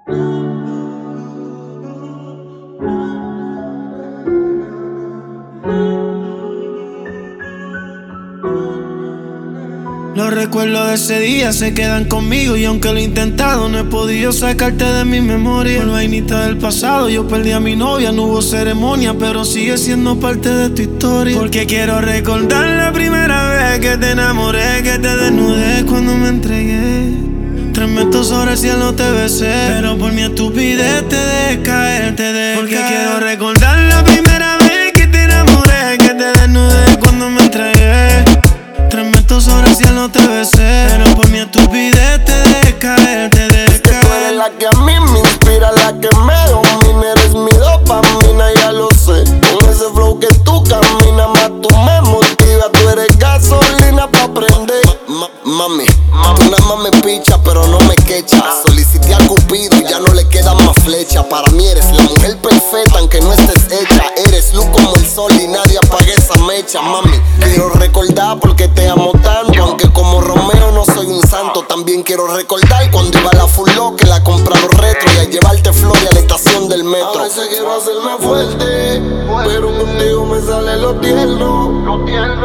Los recuerdos de ese día se quedan conmigo y aunque lo he intentado no he podido sacarte de mi memoria. Por vainita del pasado yo perdí a mi novia, no hubo ceremonia, pero sigue siendo parte de tu historia. Porque quiero recordar la primera vez que te enamoré, que te desnudé cuando me entregué. 3 metros sobre el cielo te besé, pero por mi estupidez te dejé caer, Porque quiero recordar la primera vez que te enamoré, que te desnudé cuando me entregué. 3 metros sobre el cielo te besé, pero por mi estupidez te dejé caer, Es que tú eres la que a mí me inspira, la que me domina. Eres mi dopamina, ya lo sé. Con ese flow que tú caminas, más tú me motivas. Tú eres gasolina pa' prender. Mami, tú nada más me pichas, pero no me quechas. Solicité a Cupido y ya no le queda más flecha. Para mí eres la mujer perfecta, aunque no estés hecha. Eres luz como el sol y nadie apaga esa mecha. Mami, quiero recordar porque te amo tanto. Aunque como Romeo no soy un santo. También quiero recordar cuando iba a la Full Lock, que la compraba retro, y a llevarte flores a la estación del metro. A veces quiero hacerme fuerte, pero contigo me sale lo tierno.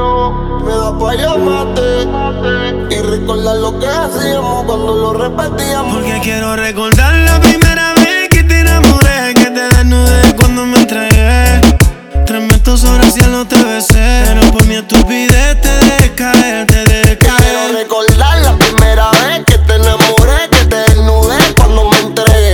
Me da pa' llamarte y recordar lo que hacíamos cuando lo repetíamos. Porque quiero recordar la primera vez que te enamoré, que te desnudé cuando me entregué. 3 metros sobre el cielo te besé, pero por mi estupidez te dejé caer, Quiero recordar la primera vez que te enamoré, que te desnudé cuando me entregué.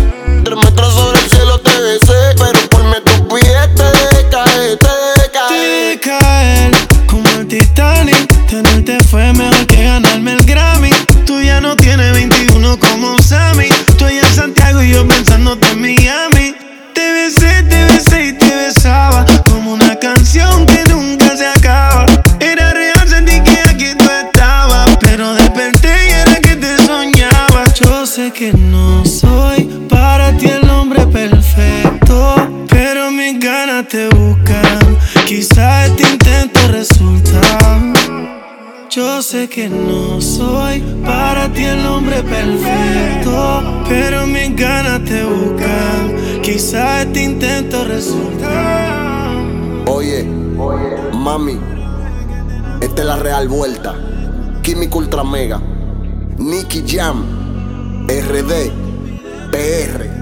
3 metros sobre el cielo te besé, pero por mi estupidez te dejé caer, Te dejé caer como el Titanic. Tenerte fue mejor que ganarme el Grammy. Tú ya no tienes 21 como Sammy. Estoy en Santiago y yo pensándote en Miami. Te besé y te besaba como una canción que nunca se acaba. Era real, sentí que aquí tú estabas, pero desperté y era que te soñaba. Yo sé que no soy para ti el hombre perfecto, pero mis ganas te buscan. Quizá este intento resulta. Yo sé que no soy para ti el hombre perfecto, pero mis ganas te buscan. Quizá este intento resulta. Oye, mami, esta es la real vuelta. Química Ultra Mega, Nicky Jam, RD, PR.